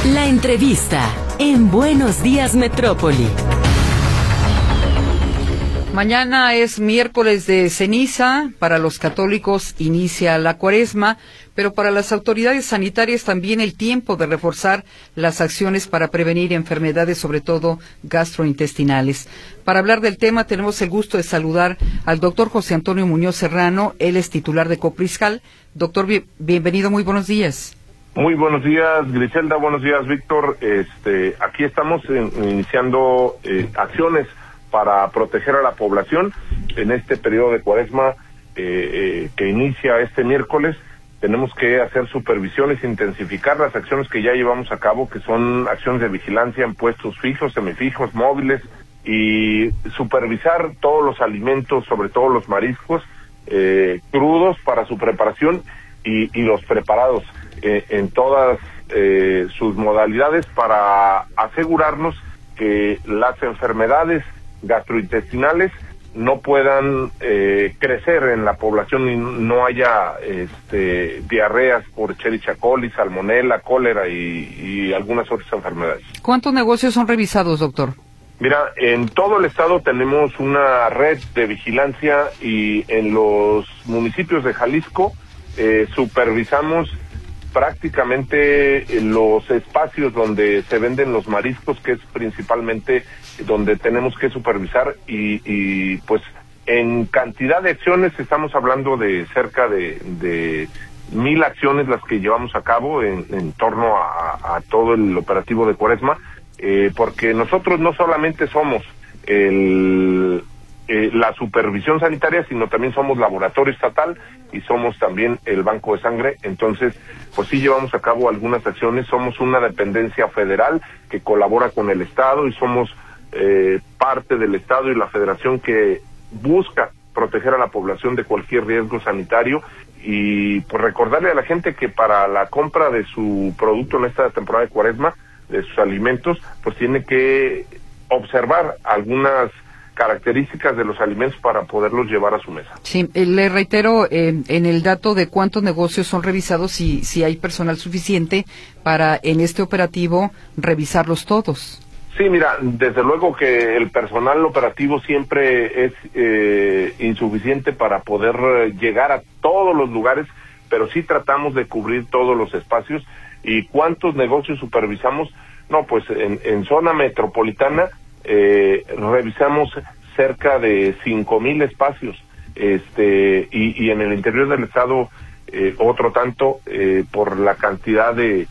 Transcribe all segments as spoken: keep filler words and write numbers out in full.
La entrevista en Buenos Días Metrópoli. Mañana es miércoles de ceniza, para los católicos inicia la cuaresma, pero para las autoridades sanitarias también el tiempo de reforzar las acciones para prevenir enfermedades, sobre todo gastrointestinales. Para hablar del tema tenemos el gusto de saludar al doctor José Antonio Muñoz Serrano, él es titular de Copriscal. Doctor, bienvenido, muy buenos días. Muy buenos días, Griselda, buenos días, Víctor. Este, aquí estamos en, iniciando eh, acciones para proteger a la población en este periodo de cuaresma eh, eh, que inicia este miércoles. Tenemos que hacer supervisiones, intensificar las acciones que ya llevamos a cabo, que son acciones de vigilancia en puestos fijos, semifijos, móviles, y supervisar todos los alimentos, sobre todo los mariscos, eh, crudos para su preparación y, y los preparados eh, en todas eh, sus modalidades, para asegurarnos que las enfermedades gastrointestinales no puedan eh, crecer en la población y no haya este, diarreas por Escherichia coli, salmonela, cólera y, y algunas otras enfermedades. ¿Cuántos negocios son revisados, doctor? Mira, en todo el estado tenemos una red de vigilancia y en los municipios de Jalisco eh, supervisamos prácticamente los espacios donde se venden los mariscos, que es principalmente donde tenemos que supervisar, y, y pues en cantidad de acciones estamos hablando de cerca de, de mil acciones las que llevamos a cabo en, en torno a, a todo el operativo de cuaresma, eh, porque nosotros no solamente somos el Eh, la supervisión sanitaria, sino también somos laboratorio estatal y somos también el banco de sangre. Entonces, pues sí llevamos a cabo algunas acciones. Somos una dependencia federal que colabora con el Estado y somos eh, parte del Estado y la Federación que busca proteger a la población de cualquier riesgo sanitario. Y pues recordarle a la gente que para la compra de su producto en esta temporada de cuaresma, de sus alimentos, pues tiene que observar algunas características de los alimentos para poderlos llevar a su mesa. Sí, eh, le reitero eh, en el dato de cuántos negocios son revisados y si hay personal suficiente para en este operativo revisarlos todos. Sí, mira, desde luego que el personal operativo siempre es eh, insuficiente para poder eh, llegar a todos los lugares, pero sí tratamos de cubrir todos los espacios. ¿Y cuántos negocios supervisamos? No, pues en, en zona metropolitana Eh, revisamos cerca de cinco mil espacios, este y, y en el interior del estado eh, otro tanto, eh, por la cantidad de,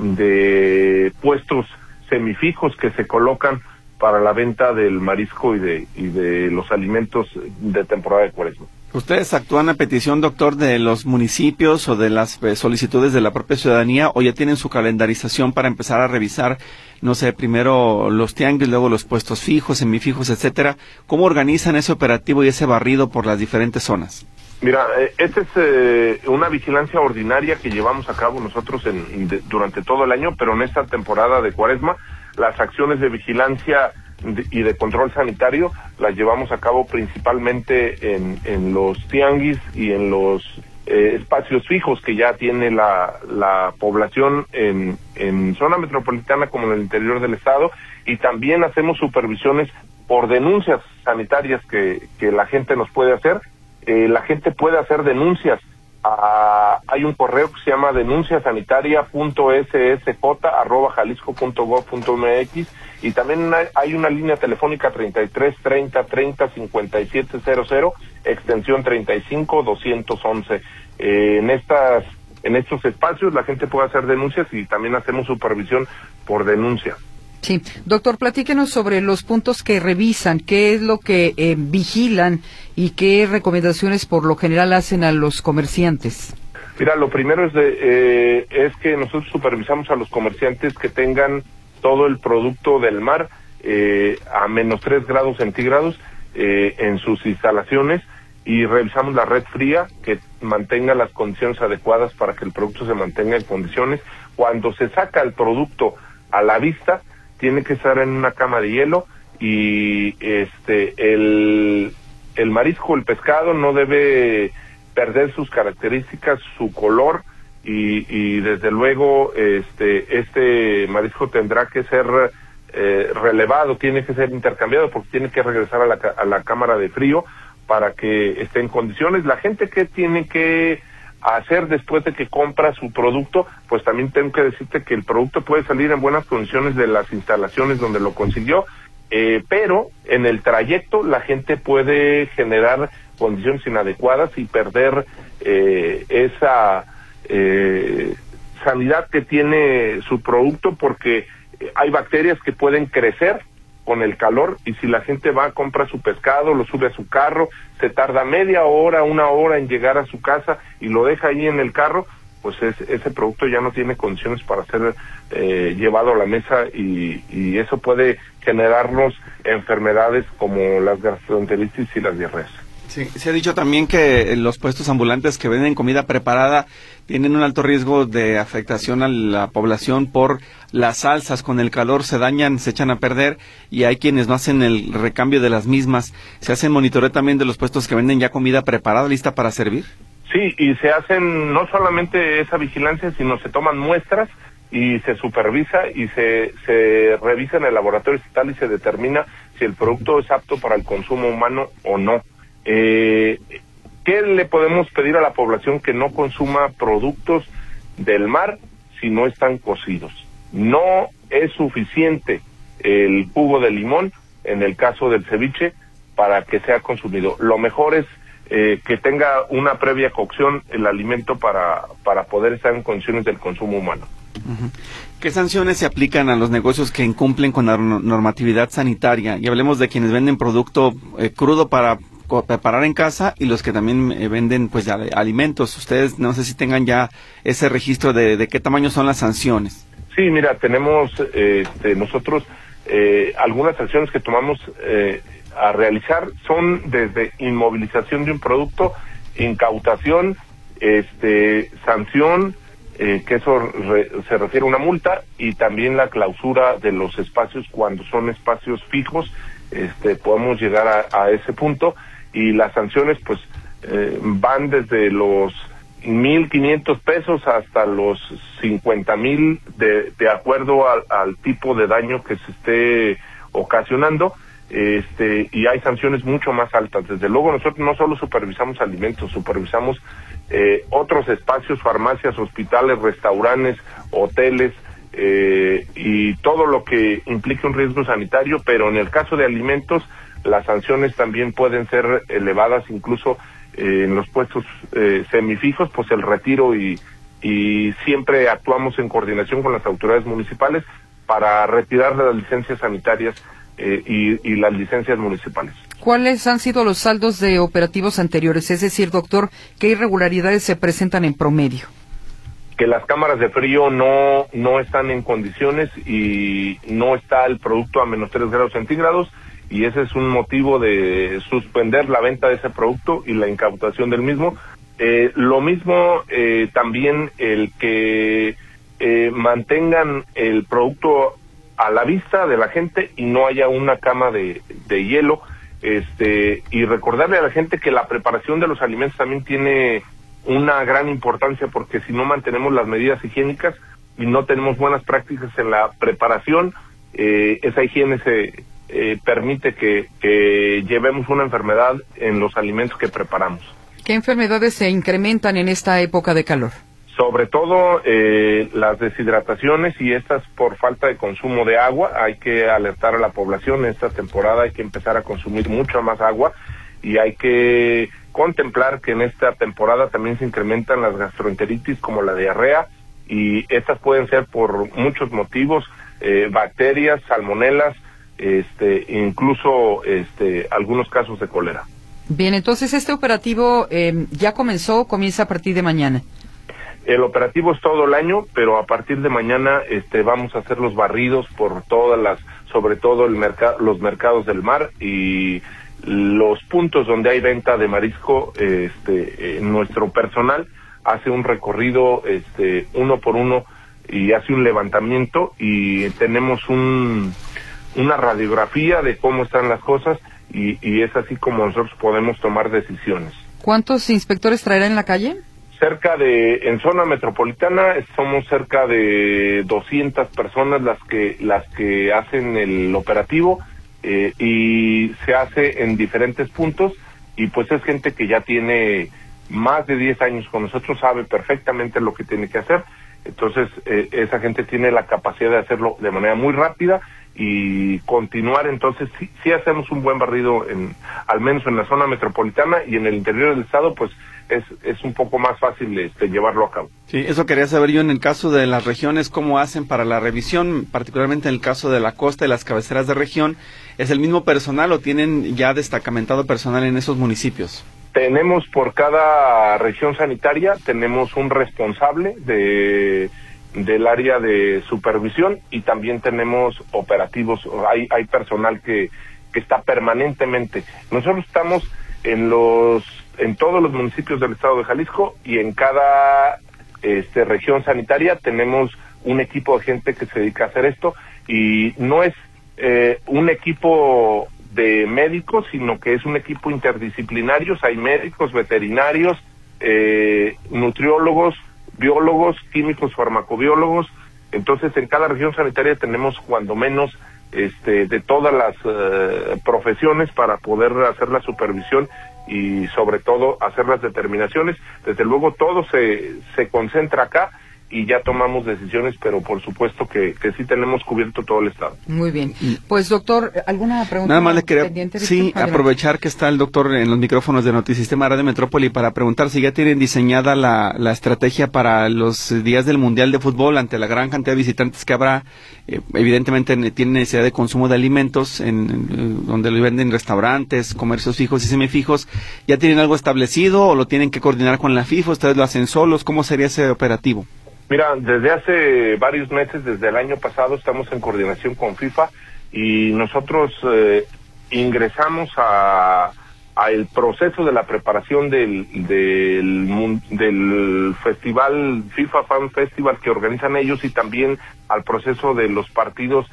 de puestos semifijos que se colocan para la venta del marisco y de y de los alimentos de temporada de cuaresma. ¿Ustedes actúan a petición, doctor, de los municipios o de las eh, solicitudes de la propia ciudadanía, o ya tienen su calendarización para empezar a revisar, no sé, primero los tianguis, luego los puestos fijos, semifijos, etcétera? ¿Cómo organizan ese operativo y ese barrido por las diferentes zonas? Mira, eh, esta es eh, una vigilancia ordinaria que llevamos a cabo nosotros en, de, durante todo el año, pero en esta temporada de cuaresma, las acciones de vigilancia y de control sanitario las llevamos a cabo principalmente en, en los tianguis y en los eh, espacios fijos que ya tiene la, la población en, en zona metropolitana como en el interior del estado, y también hacemos supervisiones por denuncias sanitarias que, que la gente nos puede hacer. Eh, la gente puede hacer denuncias. A, hay un correo que se llama denuncia sanitaria punto s s j arroba jalisco punto gob punto m x, y también hay, hay una línea telefónica treinta y tres treinta treinta cincuenta y siete cero cero, extensión treinta y cinco doscientos once. Eh, en estas en estos espacios la gente puede hacer denuncias y también hacemos supervisión por denuncia. Sí, doctor, platíquenos sobre los puntos que revisan, qué es lo que eh, vigilan y qué recomendaciones por lo general hacen a los comerciantes. Mira, lo primero es, de, eh, es que nosotros supervisamos a los comerciantes que tengan todo el producto del mar eh, a menos tres grados centígrados eh, en sus instalaciones, y revisamos la red fría que mantenga las condiciones adecuadas para que el producto se mantenga en condiciones. Cuando se saca el producto a la vista, tiene que estar en una cama de hielo, y este el, el marisco, el pescado, no debe perder sus características, su color, y, y desde luego este este marisco tendrá que ser eh, relevado, tiene que ser intercambiado porque tiene que regresar a la, a la cámara de frío para que esté en condiciones. La gente que tiene que hacer después de que compra su producto, pues también tengo que decirte que el producto puede salir en buenas condiciones de las instalaciones donde lo consiguió, eh, pero en el trayecto la gente puede generar condiciones inadecuadas y perder eh, esa eh, sanidad que tiene su producto, porque hay bacterias que pueden crecer con el calor, y si la gente va, compra su pescado, lo sube a su carro, se tarda media hora, una hora en llegar a su casa y lo deja ahí en el carro, pues es, ese producto ya no tiene condiciones para ser eh, llevado a la mesa, y, y eso puede generarnos enfermedades como las gastroenteritis y las diarreas. Sí, se ha dicho también que los puestos ambulantes que venden comida preparada tienen un alto riesgo de afectación a la población por las salsas. Con el calor se dañan, se echan a perder, y hay quienes no hacen el recambio de las mismas. ¿Se hace monitoreo también de los puestos que venden ya comida preparada, lista para servir? Sí, y se hacen no solamente esa vigilancia, sino se toman muestras y se supervisa y se, se revisa en el laboratorio estatal y se determina si el producto es apto para el consumo humano o no. Eh, ¿Qué le podemos pedir a la población? Que no consuma productos del mar si no están cocidos. No es suficiente el jugo de limón, en el caso del ceviche, para que sea consumido. Lo mejor es eh, que tenga una previa cocción el alimento para, para poder estar en condiciones del consumo humano. Uh-huh. ¿Qué sanciones se aplican a los negocios que incumplen con la normatividad sanitaria? Y hablemos de quienes venden producto eh, crudo para preparar en casa, y los que también eh, venden pues ya, alimentos. Ustedes no sé si tengan ya ese registro de, de qué tamaño son las sanciones. Sí, mira, tenemos eh, este, nosotros eh, algunas acciones que tomamos eh, a realizar son desde inmovilización de un producto, incautación, este, sanción, eh, que eso re, se refiere a una multa, y también la clausura de los espacios cuando son espacios fijos. Este, podemos llegar a, a ese punto, y las sanciones pues eh, van desde los mil quinientos pesos hasta los cincuenta mil de, de acuerdo al, al tipo de daño que se esté ocasionando, este, y hay sanciones mucho más altas. Desde luego nosotros no solo supervisamos alimentos, supervisamos eh, otros espacios, farmacias, hospitales, restaurantes, hoteles, eh, y todo lo que implique un riesgo sanitario, pero en el caso de alimentos las sanciones también pueden ser elevadas, incluso eh, en los puestos eh, semifijos, pues el retiro, y, y siempre actuamos en coordinación con las autoridades municipales para retirar las licencias sanitarias eh, y, y las licencias municipales. ¿Cuáles han sido los saldos de operativos anteriores? Es decir, doctor, ¿qué irregularidades se presentan en promedio? Que las cámaras de frío no, no están en condiciones y no está el producto a menos tres grados centígrados, y ese es un motivo de suspender la venta de ese producto y la incautación del mismo. Eh, lo mismo eh, también el que eh, mantengan el producto a la vista de la gente y no haya una cama de, de hielo, este, y recordarle a la gente que la preparación de los alimentos también tiene una gran importancia, porque si no mantenemos las medidas higiénicas y no tenemos buenas prácticas en la preparación, eh, esa higiene se eh, permite que, que llevemos una enfermedad en los alimentos que preparamos. ¿Qué enfermedades se incrementan en esta época de calor? Sobre todo eh, las deshidrataciones, y estas por falta de consumo de agua. Hay que alertar a la población en esta temporada, hay que empezar a consumir mucha más agua, y hay que contemplar que en esta temporada también se incrementan las gastroenteritis como la diarrea, y estas pueden ser por muchos motivos, eh, bacterias, salmonelas, este, incluso este, algunos casos de cólera. Bien, entonces este operativo eh, ya comenzó, comienza a partir de mañana. El operativo es todo el año, pero a partir de mañana este, vamos a hacer los barridos por todas las, sobre todo el mercado, los mercados del mar y los puntos donde hay venta de marisco. Este, eh, nuestro personal hace un recorrido este, uno por uno y hace un levantamiento, y tenemos un, una radiografía de cómo están las cosas, y, y es así como nosotros podemos tomar decisiones. ¿Cuántos inspectores traerá en la calle? cerca de, en zona metropolitana, somos cerca de doscientas personas las que, las que hacen el operativo, eh, y se hace en diferentes puntos, y pues es gente que ya tiene más de diez años con nosotros, sabe perfectamente lo que tiene que hacer. Entonces, eh, esa gente tiene la capacidad de hacerlo de manera muy rápida y continuar. Entonces, sí, sí hacemos un buen barrido, en, al menos en la zona metropolitana, y en el interior del estado, pues es, es un poco más fácil este, llevarlo a cabo. Sí, eso quería saber yo en el caso de las regiones, cómo hacen para la revisión, particularmente en el caso de la costa y las cabeceras de región. ¿Es el mismo personal o tienen ya destacamentado personal en esos municipios? Tenemos por cada región sanitaria, tenemos un responsable de del área de supervisión, y también tenemos operativos, hay hay personal que, que está permanentemente. Nosotros estamos en los en todos los municipios del estado de Jalisco, y en cada este región sanitaria tenemos un equipo de gente que se dedica a hacer esto, y no es eh, un equipo de médicos, sino que es un equipo interdisciplinario. Hay médicos, veterinarios, eh, nutriólogos, biólogos, químicos, farmacobiólogos. Entonces, en cada región sanitaria tenemos cuando menos este de todas las eh, profesiones para poder hacer la supervisión y sobre todo hacer las determinaciones. Desde luego todo se se concentra acá y ya tomamos decisiones, pero por supuesto que, que sí tenemos cubierto todo el estado. Muy bien. Pues, doctor, ¿alguna pregunta? Nada más le quería, pendiente? sí, aprovechar que está el doctor en los micrófonos de Notisistema Radio Metrópoli para preguntar si ya tienen diseñada la, la estrategia para los días del Mundial de Fútbol ante la gran cantidad de visitantes que habrá. Eh, evidentemente tienen necesidad de consumo de alimentos, en, en donde lo venden restaurantes, comercios fijos y semifijos. ¿Ya tienen algo establecido o lo tienen que coordinar con la FIFA? ¿Ustedes lo hacen solos? ¿Cómo sería ese operativo? Mira, desde hace varios meses, desde el año pasado, estamos en coordinación con FIFA, y nosotros eh, ingresamos a, a el proceso de la preparación del, del, del festival, FIFA Fan Festival, que organizan ellos, y también al proceso de los partidos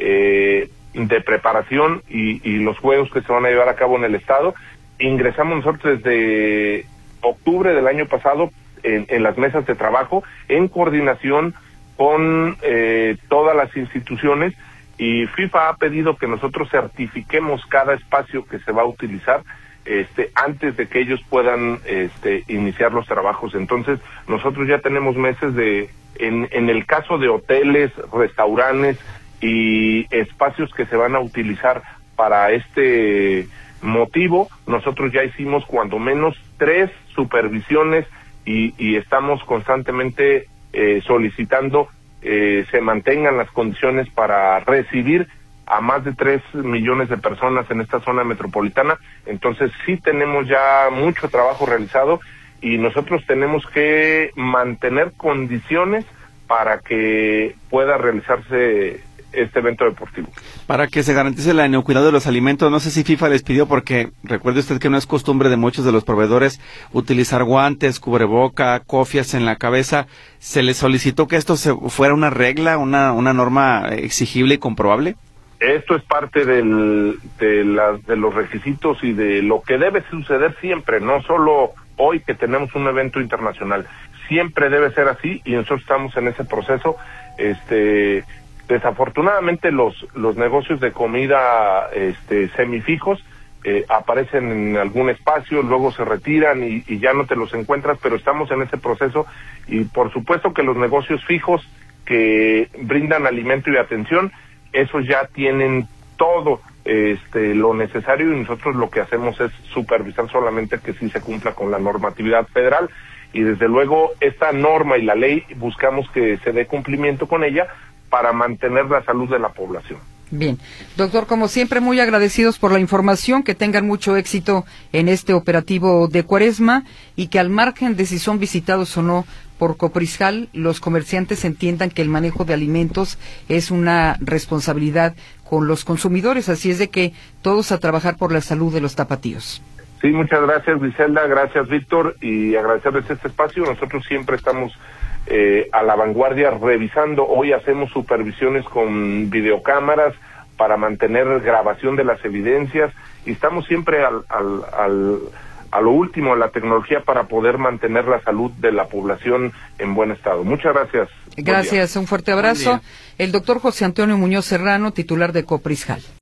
eh, de preparación y, y los juegos que se van a llevar a cabo en el estado. Ingresamos nosotros desde octubre del año pasado En, en las mesas de trabajo, en coordinación con eh, todas las instituciones, y FIFA ha pedido que nosotros certifiquemos cada espacio que se va a utilizar este antes de que ellos puedan este iniciar los trabajos. Entonces, nosotros ya tenemos meses de, en, en el caso de hoteles, restaurantes y espacios que se van a utilizar para este motivo, nosotros ya hicimos cuando menos tres supervisiones, Y, y estamos constantemente eh, solicitando eh, se mantengan las condiciones para recibir a más de tres millones de personas en esta zona metropolitana. Entonces sí tenemos ya mucho trabajo realizado, y nosotros tenemos que mantener condiciones para que pueda realizarse este evento deportivo. Para que se garantice la inocuidad de los alimentos, no sé si FIFA les pidió, porque recuerde usted que no es costumbre de muchos de los proveedores utilizar guantes, cubreboca, cofias en la cabeza. ¿Se les solicitó que esto se fuera una regla, una, una norma exigible y comprobable? Esto es parte del, de, las, de los requisitos y de lo que debe suceder siempre, no solo hoy que tenemos un evento internacional. Siempre debe ser así, y nosotros estamos en ese proceso. Este... Desafortunadamente los los negocios de comida este semifijos eh, aparecen en algún espacio, luego se retiran y, y ya no te los encuentras, pero estamos en ese proceso, y por supuesto que los negocios fijos que brindan alimento y atención, esos ya tienen todo este lo necesario, y nosotros lo que hacemos es supervisar solamente que sí se cumpla con la normatividad federal, y desde luego esta norma y la ley buscamos que se dé cumplimiento con ella para mantener la salud de la población. Bien. Doctor, como siempre, muy agradecidos por la información, que tengan mucho éxito en este operativo de Cuaresma, y que al margen de si son visitados o no por Coprisjal, los comerciantes entiendan que el manejo de alimentos es una responsabilidad con los consumidores, así es de que todos a trabajar por la salud de los tapatíos. Sí, muchas gracias, Griselda, gracias, Víctor, y agradecerles este espacio. Nosotros siempre estamos Eh, a la vanguardia revisando. Hoy hacemos supervisiones con videocámaras para mantener grabación de las evidencias, y estamos siempre al, al, al, a lo último de la tecnología para poder mantener la salud de la población en buen estado. Muchas gracias. Gracias, un fuerte abrazo. El doctor José Antonio Muñoz Serrano, titular de Coprisjal.